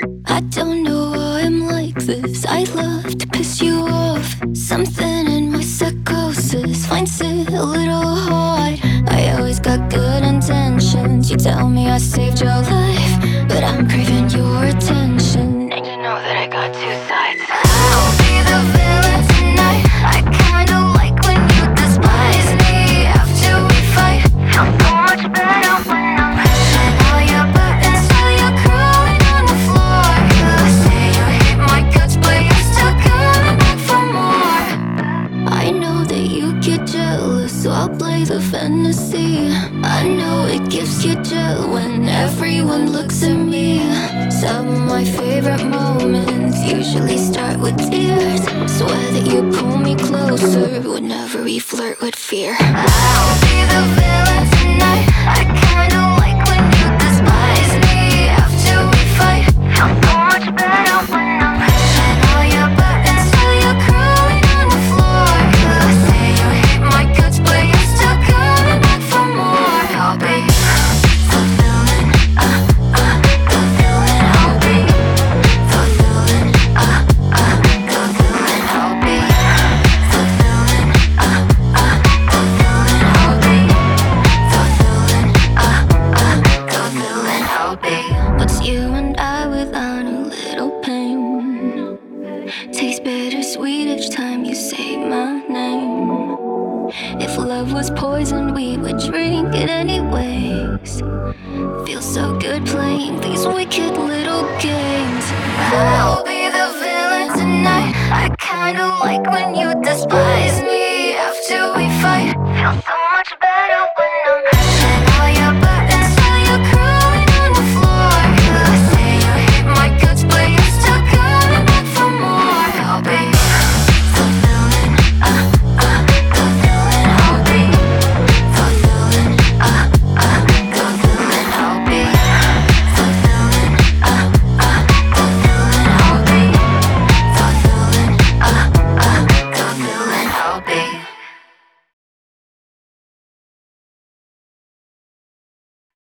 I don't know why I'm like this. I love to piss you off. Something in my psychosis finds it a little hard. I always got good intentions. You tell me I saved your life, but I'm craving your attention. And you know that I got two sides. I'll be the villain tonight. I kinda like when you despise me after we fight. Feel so much better when I'm pushing all your buttons till you're crawling on the floor. You say you hate my guts, but you're still coming back for more. I know that you get jealous, so I'll play the fantasy. I know it gives you chill when everyone looks at me. Some of my favorite moments usually start with tears. Swear that you pull me closer whenever we flirt with fear. I'll be the villain tonight. I kinda like when you despise me after we fight. Feel so much better when I'm pushing all your buttons till you're crawling on the floor. You say you hate my guts, but you're still coming back for more. I'll be the villain, the villain. I'll be the villain, the villain. I'll be the villain, the villain. I'll be the villain, the villain. I'll be. What's you and I without a little pain? Tastes bittersweet each time you say my name. If love was poison, we would drink it anyways. Feels so good playing these wicked little games. I'll be the villain tonight. I kinda like when you despise me after we fight. Feel so